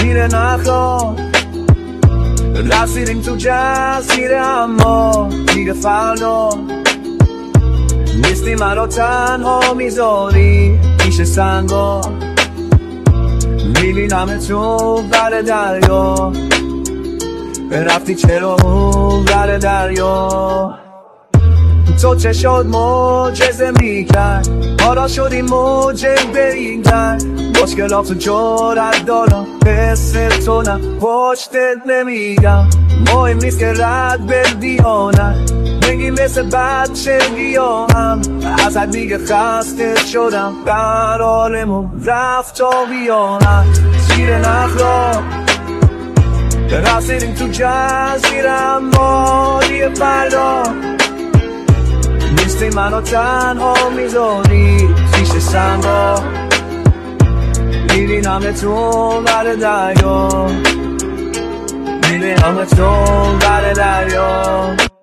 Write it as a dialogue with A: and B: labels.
A: زیر نخلا رسیدیم تو جزیره، اما دیگه فردا نیستی، منو تنها میذاری پیش سنگا. میبینم تو بر دریا، رفتی چرا بر دریا؟ تو چه شد معجزه میکرد، حالا شدی موجه بریگر. مشکلاتو جرأت دارم مثل تو نه پشتت نمیگم. مهم نیست که رد بدی یا نه، بگی مثل بچگی هم. ازت دیگه خسته شدم، قرارمون رفت تا بیانم. زیر نخلا رسیدیم تو جزیره، اما دیگه فردا نیستی، منو تنها میذاری پیش سنگا. میبینم تو بر دریا، میبینم تو بر دریا.